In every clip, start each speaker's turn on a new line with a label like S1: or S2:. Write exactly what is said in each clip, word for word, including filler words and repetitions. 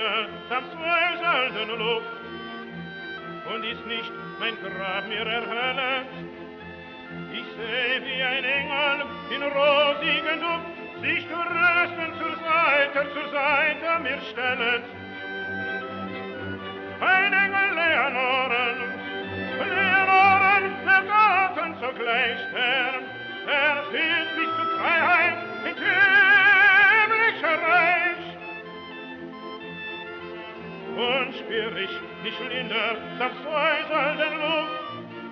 S1: Linder samt säuselnden Luft. Und ist nicht mein Grab mir erhellet, ich seh wie ein Engel in rosigen Duft sich tröstend zur Seite, zur Seite mir stellet. Ein Engel Leonoren, Leonoren, der Garten zugleich, der, der führt mich zur Freiheit in himmlischer Reich. Und spür ich die Schlinder samt säuselnden Luft.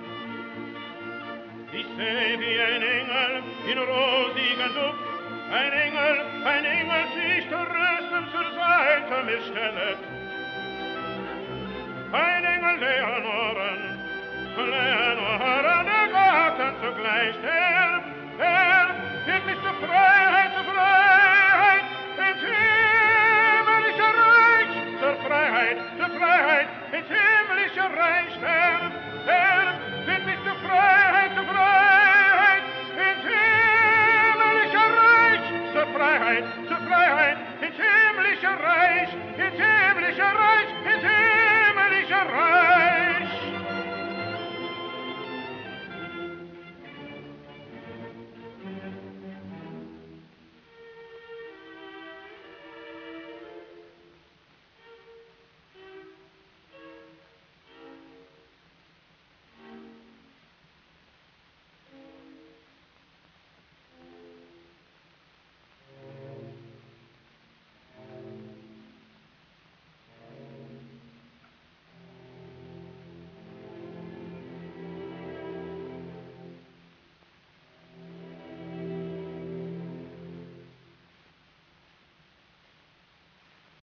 S1: Ich seh wie ein Engel in rosigen Duft, ein Engel, ein Engel sich tröstend zur Seite mir stellet. Ein Engel Leonoren, Leonoren, der Garten zugleich, der